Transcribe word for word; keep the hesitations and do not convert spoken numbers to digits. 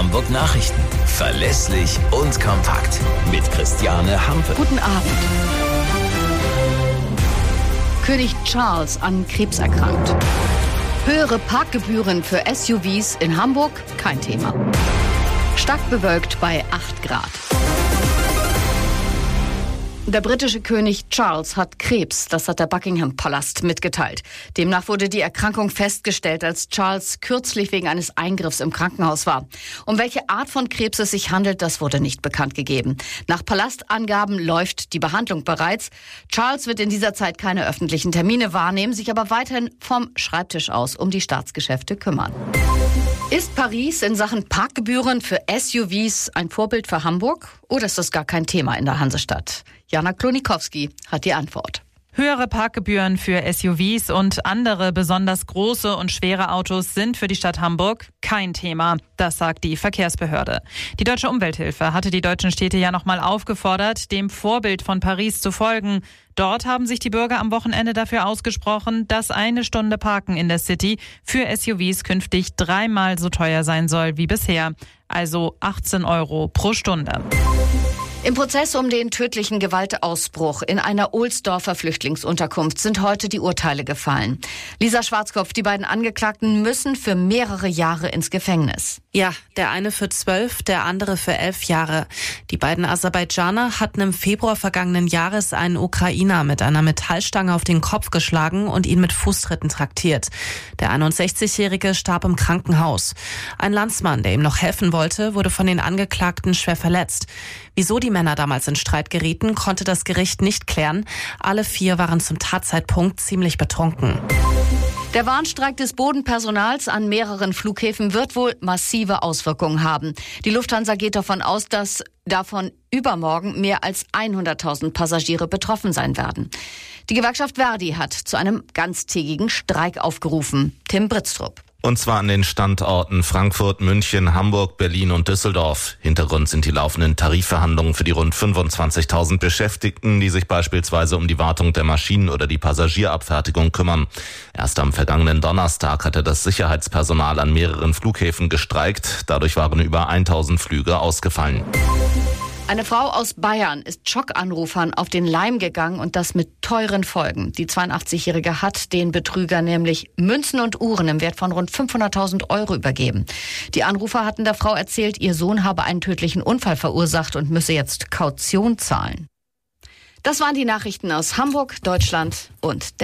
Hamburg Nachrichten. Verlässlich und kompakt. Mit Christiane Hampe. Guten Abend. König Charles an Krebs erkrankt. Höhere Parkgebühren für S U Vs in Hamburg, kein Thema. Stark bewölkt bei acht Grad. Der britische König Charles hat Krebs, das hat der Buckingham Palast mitgeteilt. Demnach wurde die Erkrankung festgestellt, als Charles kürzlich wegen eines Eingriffs im Krankenhaus war. Um welche Art von Krebs es sich handelt, das wurde nicht bekannt gegeben. Nach Palastangaben läuft die Behandlung bereits. Charles wird in dieser Zeit keine öffentlichen Termine wahrnehmen, sich aber weiterhin vom Schreibtisch aus um die Staatsgeschäfte kümmern. Ist Paris in Sachen Parkgebühren für S U Vs ein Vorbild für Hamburg oder ist das gar kein Thema in der Hansestadt? Jana Klonikowski hat die Antwort. Höhere Parkgebühren für S U Vs und andere besonders große und schwere Autos sind für die Stadt Hamburg kein Thema. Das sagt die Verkehrsbehörde. Die Deutsche Umwelthilfe hatte die deutschen Städte ja nochmal aufgefordert, dem Vorbild von Paris zu folgen. Dort haben sich die Bürger am Wochenende dafür ausgesprochen, dass eine Stunde Parken in der City für S U Vs künftig dreimal so teuer sein soll wie bisher. Also achtzehn Euro pro Stunde. Im Prozess um den tödlichen Gewaltausbruch in einer Ohlsdorfer Flüchtlingsunterkunft sind heute die Urteile gefallen. Lisa Schwarzkopf, die beiden Angeklagten müssen für mehrere Jahre ins Gefängnis. Ja, der eine für zwölf, der andere für elf Jahre. Die beiden Aserbaidschaner hatten im Februar vergangenen Jahres einen Ukrainer mit einer Metallstange auf den Kopf geschlagen und ihn mit Fußtritten traktiert. Der einundsechzigjährige starb im Krankenhaus. Ein Landsmann, der ihm noch helfen wollte, wurde von den Angeklagten schwer verletzt. Wieso die Männer damals in Streit gerieten, konnte das Gericht nicht klären. Alle vier waren zum Tatzeitpunkt ziemlich betrunken. Der Warnstreik des Bodenpersonals an mehreren Flughäfen wird wohl massive Auswirkungen haben. Die Lufthansa geht davon aus, dass davon übermorgen mehr als hunderttausend Passagiere betroffen sein werden. Die Gewerkschaft Verdi hat zu einem ganztägigen Streik aufgerufen. Tim Britztrup. Und zwar an den Standorten Frankfurt, München, Hamburg, Berlin und Düsseldorf. Hintergrund sind die laufenden Tarifverhandlungen für die rund fünfundzwanzigtausend Beschäftigten, die sich beispielsweise um die Wartung der Maschinen oder die Passagierabfertigung kümmern. Erst am vergangenen Donnerstag hatte das Sicherheitspersonal an mehreren Flughäfen gestreikt. Dadurch waren über tausend Flüge ausgefallen. Eine Frau aus Bayern ist Schockanrufern auf den Leim gegangen und das mit teuren Folgen. Die zweiundachtzigjährige hat den Betrüger nämlich Münzen und Uhren im Wert von rund fünfhunderttausend Euro übergeben. Die Anrufer hatten der Frau erzählt, ihr Sohn habe einen tödlichen Unfall verursacht und müsse jetzt Kaution zahlen. Das waren die Nachrichten aus Hamburg, Deutschland und der